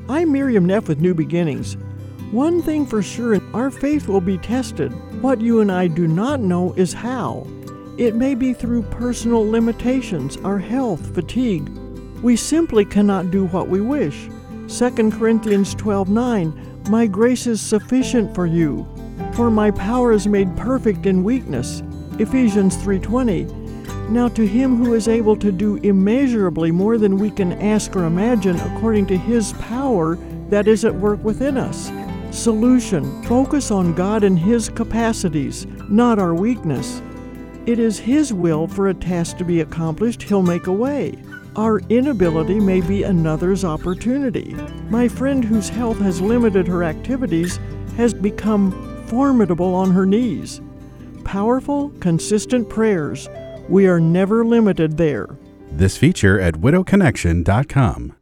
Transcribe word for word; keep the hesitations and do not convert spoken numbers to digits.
I'm Miriam Neff with New Beginnings. One thing for sure, our faith will be tested. What you and I do not know is how. It may be through personal limitations, our health, fatigue. We simply cannot do what we wish. Second Corinthians twelve nine, my grace is sufficient for you, for my power is made perfect in weakness. Ephesians three twenty, now to him who is able to do immeasurably more than we can ask or imagine according to his power that is at work within us. Solution: focus on God and his capacities, not our weakness. It is his will for a task to be accomplished. He'll make a way. Our inability may be another's opportunity. My friend whose health has limited her activities has become formidable on her knees. Powerful, consistent prayers. We are never limited there. This feature at widow connection dot com.